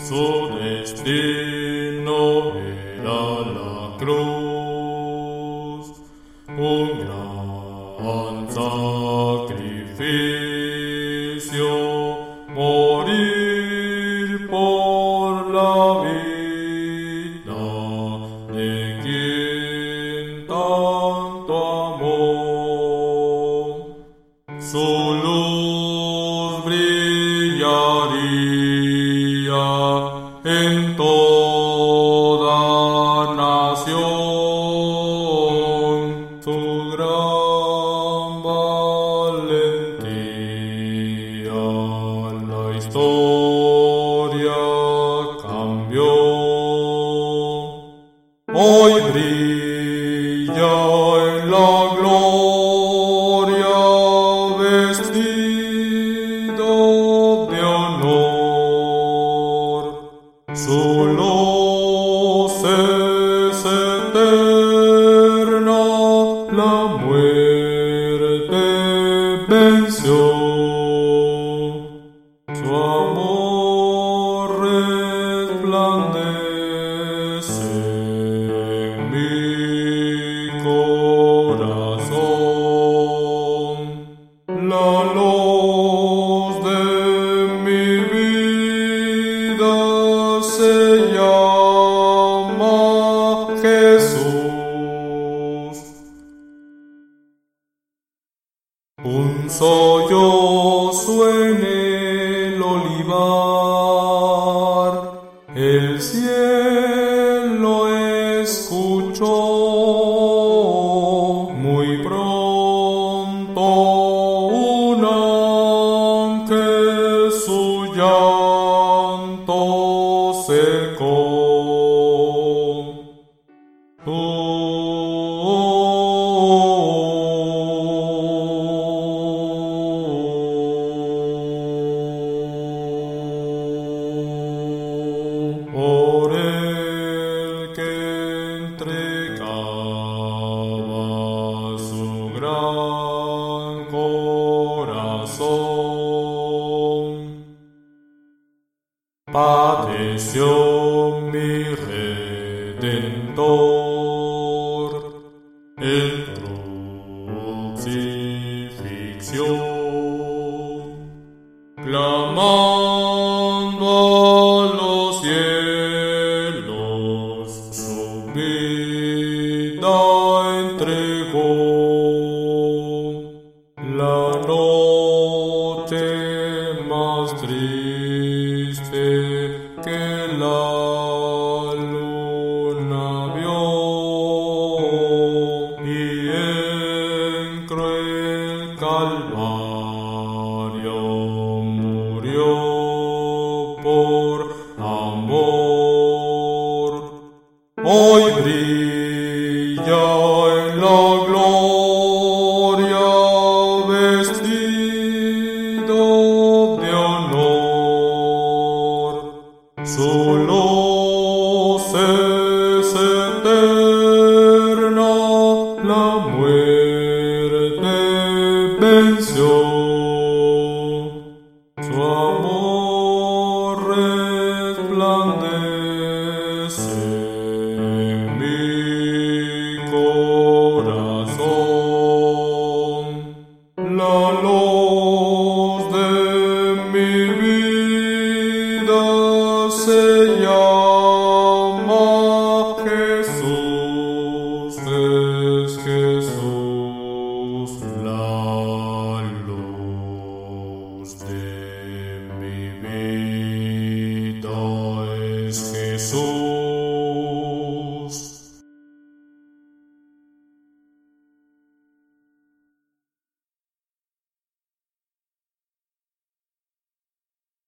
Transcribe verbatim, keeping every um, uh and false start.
Su destino era la cruz, un gran sacrificio, morir por la vida de quien tanto amó. Su luz brillaría en toda nación, su gran valentía la historia cambió. Hoy brilla en la gloria vestido de honor. Su luz es eterna, la muerte venció. Su amor resplandece en mi corazón. La luz de mi vida se llama Jesús. Un sollozo en el olivar, el cielo escuchó. Muy pronto un ángel su llanto secó. Por el que entregaba su gran corazón, padeció mi Redentor en crucifixión, clamando a los cielos, su vida entregó. La noche más triste que la luna vio, y en cruel calvario murió por amor. Hoy brilla en la gloria vestido de honor. Su luz es eterna, la muerte venció. Su amor resplandece en mi corazón. La luz de mi vida se llama Jesús, es Jesús la